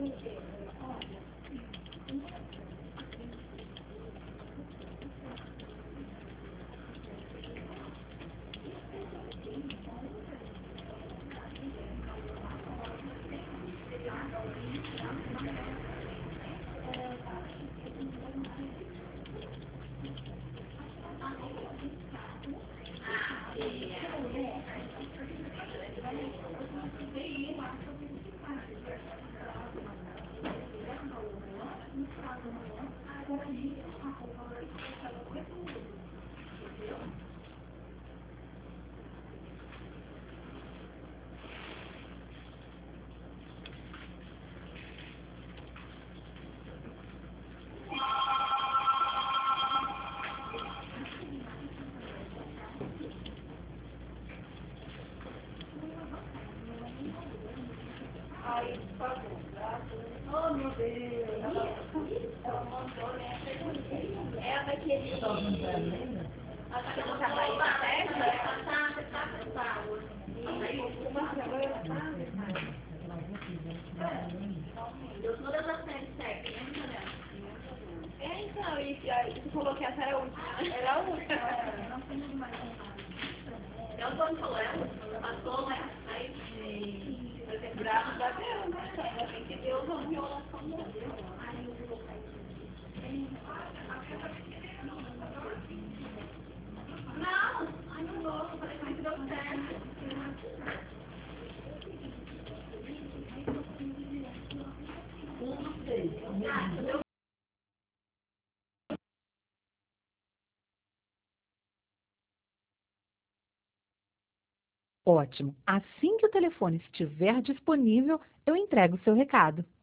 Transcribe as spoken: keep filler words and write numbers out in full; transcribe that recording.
Oh, meu Deus. Ela mandou, né? Ela vai querer. Acho que ela já vai na festa. Ela tá, você tá cansada. Uma semana. Deu todas as séries certas, né? É, então, e aí você falou que essa era a última. Era a última. Não tem mais nada. Então, quando falou, é a última. Passou, né? Aí, graças a Deus, né? Ainda bem que Deus ouviu a oração dele. Não, ai, não gosto, falei que deu certo. Um dos três. Ótimo. Assim que o telefone estiver disponível, eu entrego o seu recado.